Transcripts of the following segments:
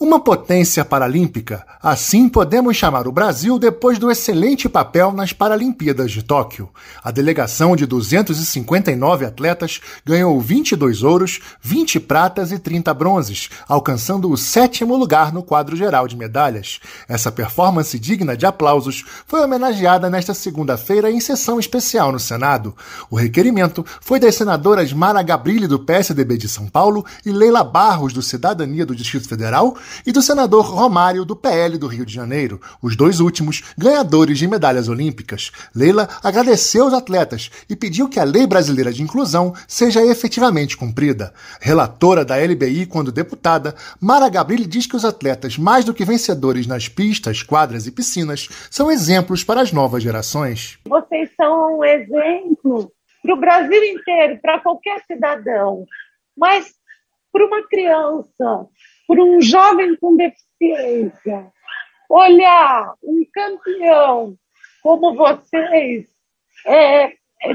Uma potência paralímpica, assim podemos chamar o Brasil depois do excelente papel nas Paralimpíadas de Tóquio. A delegação de 259 atletas ganhou 22 ouros, 20 pratas e 30 bronzes, alcançando o 7º lugar no quadro geral de medalhas. Essa performance digna de aplausos foi homenageada nesta segunda-feira em sessão especial no Senado. O requerimento foi das senadoras Mara Gabrilli, do PSDB de São Paulo, e Leila Barros, do Cidadania do Distrito Federal, e do senador Romário, do PL do Rio de Janeiro, os dois últimos ganhadores de medalhas olímpicas. Leila agradeceu aos atletas e pediu que a Lei Brasileira de Inclusão seja efetivamente cumprida. Relatora da LBI quando deputada, Mara Gabrilli diz que os atletas, mais do que vencedores nas pistas, quadras e piscinas, são exemplos para as novas gerações. Vocês são um exemplo para o Brasil inteiro, para qualquer cidadão, mas para uma criança, para um jovem com deficiência, olhar um campeão como vocês, é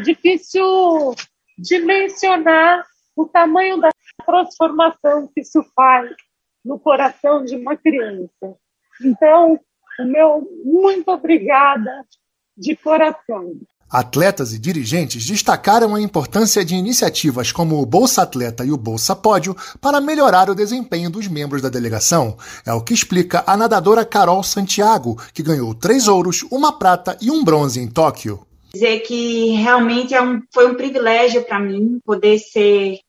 difícil dimensionar o tamanho da transformação que isso faz no coração de uma criança. Então, o meu muito obrigada de coração. Atletas e dirigentes destacaram a importância de iniciativas como o Bolsa Atleta e o Bolsa Pódio para melhorar o desempenho dos membros da delegação. É o que explica a nadadora Carol Santiago, que ganhou 3 ouros, 1 prata e 1 bronze em Tóquio. Dizer que realmente foi um privilégio para mim poder ser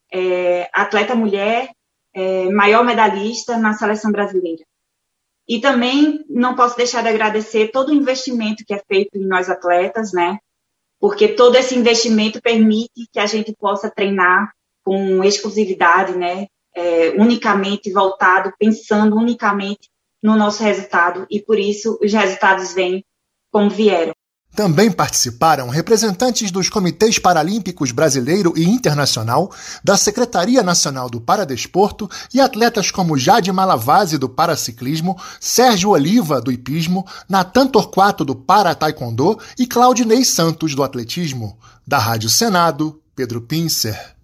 atleta mulher, maior medalhista na seleção brasileira. E também não posso deixar de agradecer todo o investimento que é feito em nós atletas, né? Porque todo esse investimento permite que a gente possa treinar com exclusividade, né? Unicamente voltado, pensando unicamente no nosso resultado. E por isso os resultados vêm como vieram. Também participaram representantes dos Comitês Paralímpicos Brasileiro e Internacional, da Secretaria Nacional do Paradesporto e atletas como Jade Malavasi, do Paraciclismo, Sérgio Oliva, do Hipismo, Natan Torquato, do Para-Taekwondo e Claudinei Santos, do Atletismo. Da Rádio Senado, Pedro Pincer.